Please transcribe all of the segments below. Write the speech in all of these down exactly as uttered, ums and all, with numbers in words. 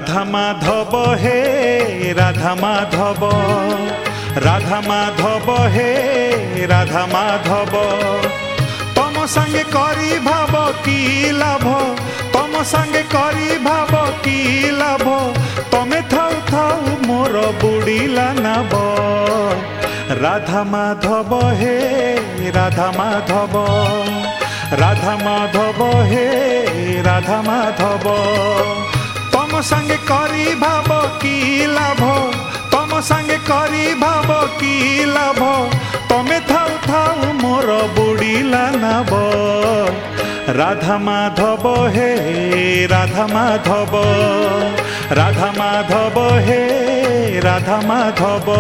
राधा माधव हे राधा माधव राधा माधव हे राधा माधव तम संगे करी भाव की लाभ तम संगे करी भाव की लाभ तमे थाउ थाउ मोर बुड़ीला नाव राधा माधव हे राधा माधव राधा माधव हे राधा माधव तम संगे करी भाव की लाभ तम संगे करी भाव की लाभ तमे थाउ थाउ मोर बुड़ीला नाव राधा माधव हे राधा माधव राधा माधव हे राधा माधव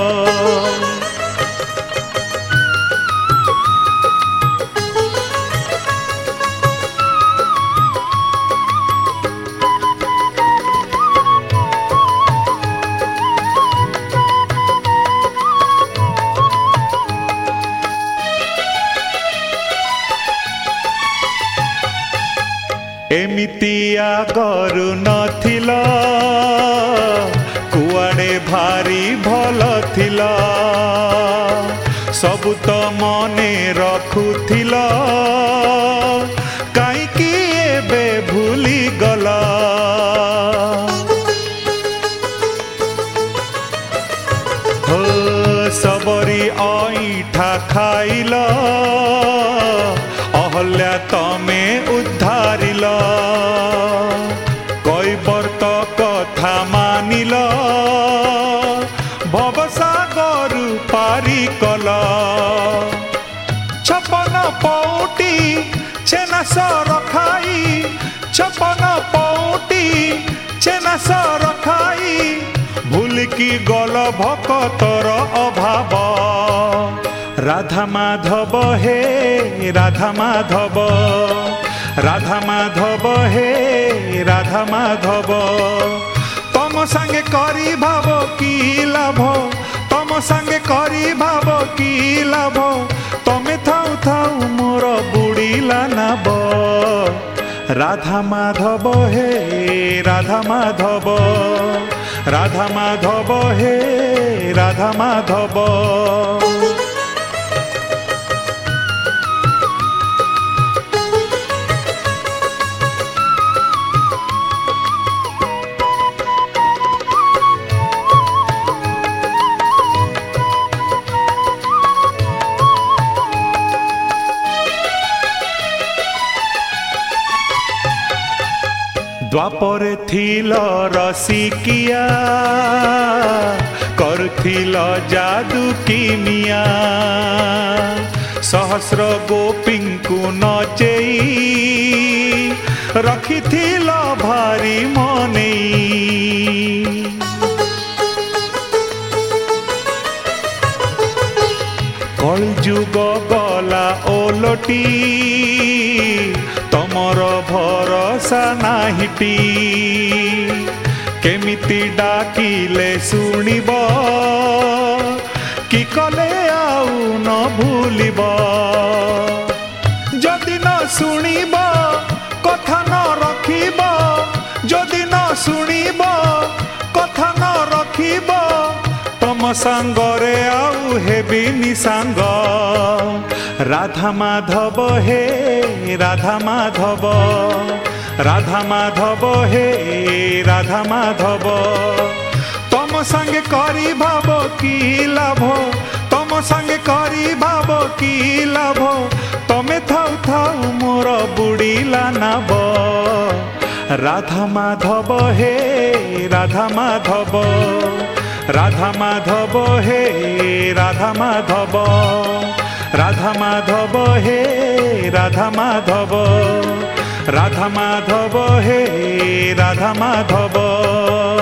एमितिया करू नथिला कुआड़े भारी भल थिला सबु तो मने रखुथिला काईकी एबे भूली गला हो सबरी ऐठा खाइला अहल्या तमे उद्धारिल कई बर्त कथा मानिल भवसागर पारी कल छपन पौटी छेना सर खाई छपन पौटी छेना सर खाई भूल की गल भक्तर अभाव राधा माधव हे राधा माधव राधा माधव हे राधा माधव तम संगे करी भाव की लाभ तम संगे करी भाव की लाभ तमे थाउ थाउ मोर बुड़ीला नाव राधा माधव हे राधा माधव राधा माधव हे राधा माधव द्वापर थिल रसिकिया करथिल जादू किमिया सहस्र गोपींकु नचेई रखिथिल भारी मनेई कलयुग गला ओलटी तमर भरोसा नाहिटी केमिति डाकिले सुनिब कि कले आउ न भूलिब जदि न सुनिब कथा न रखिब जदि न सुनिब कथा न रखिब तम सांगरे आउ हेबिनी सांग राधा माधव हे राधा माधव राधा माधव हे राधा माधव तम संगे करी भाव की लाभ तम संगे करी भाव की लाभ तमे थाउ थाउ मोर बुड़ीला नाव राधा माधव हे राधा माधव राधा माधव हे राधा माधव राधा माधव हे राधा माधव राधा माधव हे राधा माधव।